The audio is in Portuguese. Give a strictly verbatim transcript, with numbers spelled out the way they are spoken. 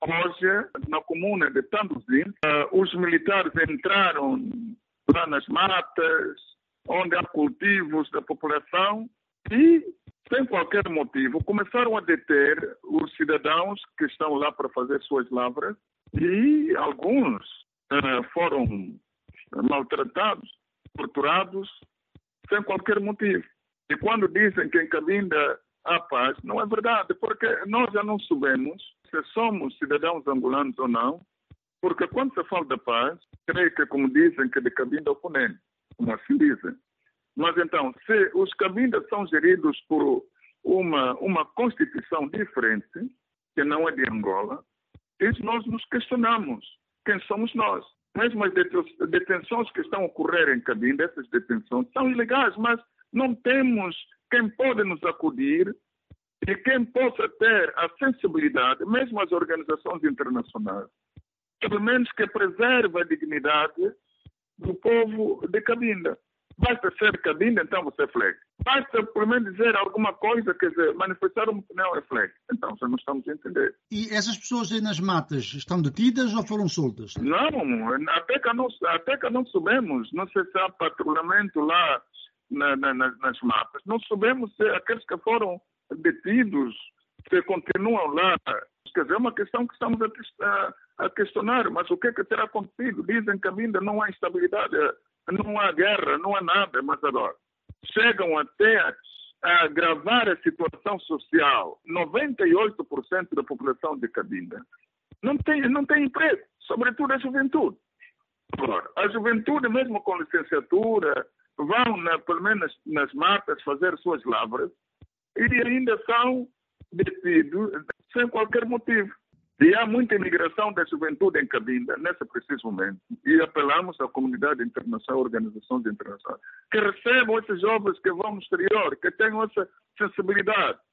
Hoje, na comuna de Tanduzim, uh, os militares entraram lá nas matas, onde há cultivos da população e, sem qualquer motivo, começaram a deter os cidadãos que estão lá para fazer suas lavras e alguns uh, foram maltratados, torturados, sem qualquer motivo. E quando dizem que em Cabinda há paz, não é verdade, porque nós já não sabemos se somos cidadãos angolanos ou não, porque quando se fala de paz, creio que, como dizem, que de Cabinda ao Cunene, como assim dizem. Mas então, se os Cabindas são geridos por uma, uma constituição diferente, que não é de Angola, isso nós nos questionamos. Quem somos nós? Mesmo as detenções que estão a ocorrer em Cabinda, essas detenções são ilegais, mas não temos quem pode nos acudir e quem possa ter a sensibilidade, mesmo as organizações internacionais, pelo menos que preserve a dignidade do povo de Cabinda. Basta ser Cabinda, então você é flex. Basta, pelo menos, dizer alguma coisa, quer dizer, manifestar uma opinião é flex. Então, já não estamos a entender. E essas pessoas aí nas matas estão detidas ou foram soltas? Não, até que não, até que não sabemos. Não sei se há patrulhamento lá na, na, nas matas. Não sabemos se aqueles que foram detidos, se continuam lá. Quer dizer, é uma questão que estamos a, a questionar. Mas o que é que terá acontecido? Dizem que ainda não há instabilidade, não há guerra, não há nada. Mas agora, chegam até a agravar a situação social. noventa e oito por cento da população de Cabinda não tem, não tem emprego, sobretudo a juventude. Agora, a juventude, mesmo com licenciatura, vão, na, pelo menos nas matas, fazer suas lavras e ainda são detidos sem qualquer motivo. E há muita imigração da juventude em Cabinda, nesse preciso momento. E apelamos à comunidade internacional, organizações internacionais, que recebam esses jovens que vão no exterior, que tenham essa sensibilidade.